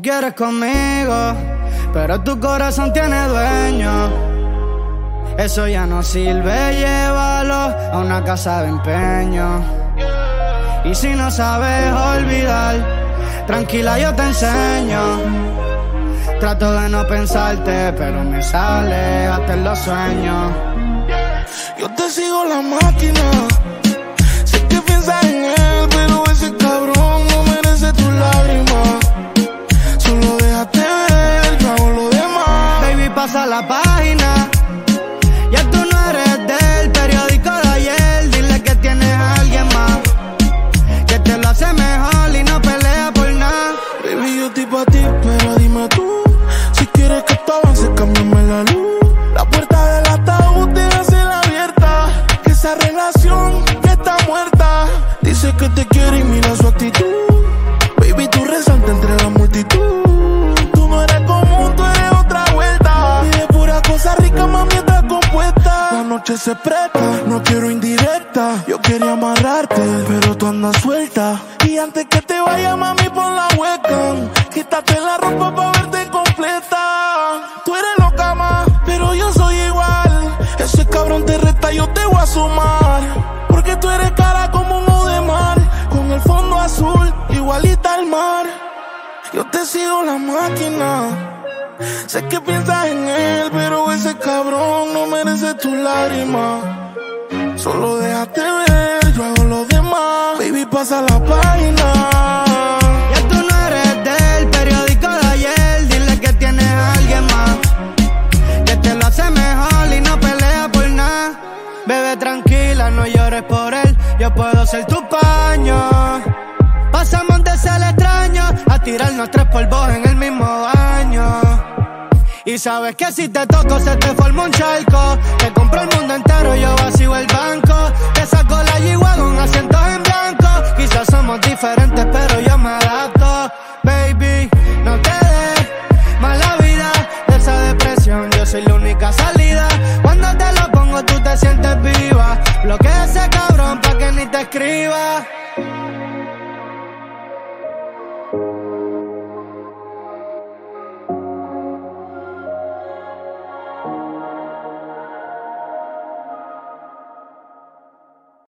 quieres conmigo, pero tu corazón tiene dueño. Eso ya no sirve, llévalo a una casa de empeño. Y si no sabes olvidar, tranquila, yo te enseño. Trato de no pensarte, pero me sale hasta en los sueños. Yo te sigo la máquina. Sé que piensas en él, pero ese cabrón no merece tus lágrimas. Solo déjate ver, yo hago lo demás. Baby, pasa la página. Ya tú no eres del periódico de ayer. Dile que tienes a alguien más, que te lo hace mejor y no pelea por nada. Baby, yo estoy pa' ti, pero dime tú, si quieres que esto avance, cámbiame la luz. La puerta del ataúd debe ser abierta, que esa relación ya está muerta. Dice que te quiere y mira su actitud. Baby, tú resaltas entre la multitud. Tú no eres común, tú eres otra vuelta. Pide pura cosa rica, mami, está compuesta. La noche se presta, no quiero indirecta. Yo quería amarrarte, pero tú andas suelta. Y antes que te vaya, mami, pon la webcam. Quítate la ropa pa' verte completa. Tú eres loca, ma, pero yo soy igual. Ese cabrón te reta, yo te voy a sumar. Porque tú eres cara como uno de mar, con el fondo azul, igualita al mar. Yo te sigo la máquina. Sé que piensas en él, pero ese cabrón no merece tus lágrimas. Solo déjate ver, yo hago lo demás. Baby, pasa la página. Ya tú no eres del periódico de ayer. Dile que tienes a alguien más, que te lo hace mejor y no pelea por nada. Bebé, tranquila, no llores por él. Yo puedo ser tu paño. Pasamos de ser extraño a tirarnos 3 polvos en el mismo baño. Y sabes que si te toco se te forma un charco. Te compro el mundo entero, yo vacío el banco. Te saco la G-Wagon, asientos en blanco. Quizás somos diferentes, pero yo me adapto.